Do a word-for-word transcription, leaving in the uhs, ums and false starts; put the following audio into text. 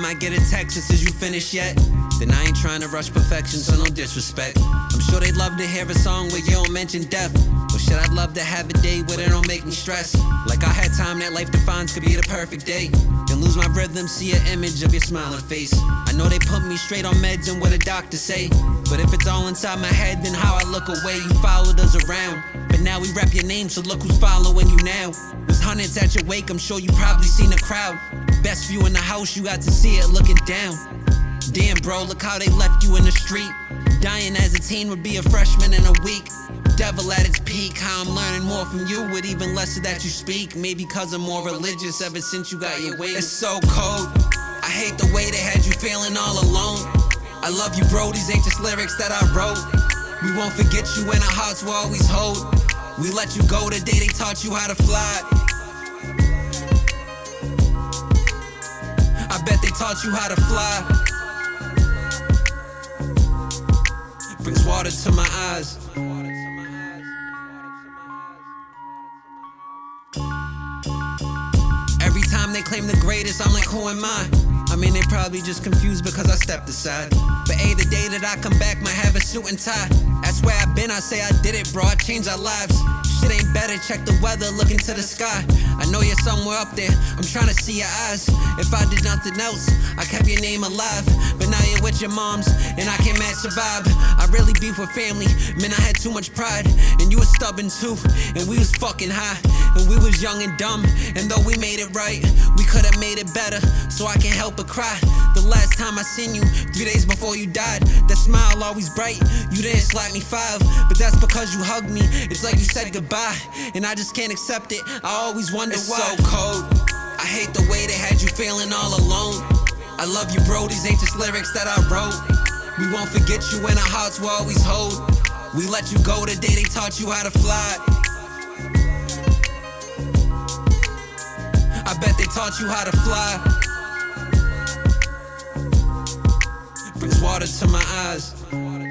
I get a text that says you finished yet, then I ain't trying to rush perfection, so no disrespect. I'm sure they'd love to hear a song where you don't mention death. Well shit, I'd love to have a day where they don't make me stress. Like I had time that life defines could be the perfect day. Then lose my rhythm, see an image of your smiling face. I know they put me straight on meds and what the doctors say, but if it's all inside my head, then how I look away. You followed us around, but now we rap your name, so look who's following you now. There's hundreds at your wake, I'm sure you probably seen the crowd. Best view in the house, you got to see it looking down. Damn bro, look how they left you in the street. Dying as a teen would be a freshman in a week. Devil at its peak, how I'm learning more from you with even less of that you speak. Maybe cause I'm more religious ever since you got your way. It's so cold, I hate the way they had you feeling all alone. I love you bro, these ain't just lyrics that I wrote. We won't forget you and our hearts will always hold. We let you go the day they taught you how to fly. I bet they taught you how to fly. Brings water to my eyes. Every time they claim the greatest, I'm like, who am I? I mean, they probably just confused because I stepped aside. But A, the day that I come back might have a suit and tie. That's where I've been, I say I did it, bro, I changed our lives. Shit ain't better, check the weather, look into the sky. I know you're somewhere up there, I'm trying to see your eyes. If I did nothing else, I kept your name alive. But now you're with your moms, and I can't match the vibe. I really beef with family, man, I had too much pride. And you was stubborn too, and we was fucking high. And we was young and dumb, and though we made it right, we could've made it better, so I can't help but cry. The last time I seen you, three days before you died, that smile always bright, you didn't slap me five. But that's because you hugged me, it's like you said goodbye. And I just can't accept it, I always wonder it's why. It's so cold, I hate the way they had you feeling all alone. I love you bro, these ain't just lyrics that I wrote. We won't forget you and our hearts will always hold. We let you go the day they taught you how to fly. I bet they taught you how to fly. Brings water to my eyes.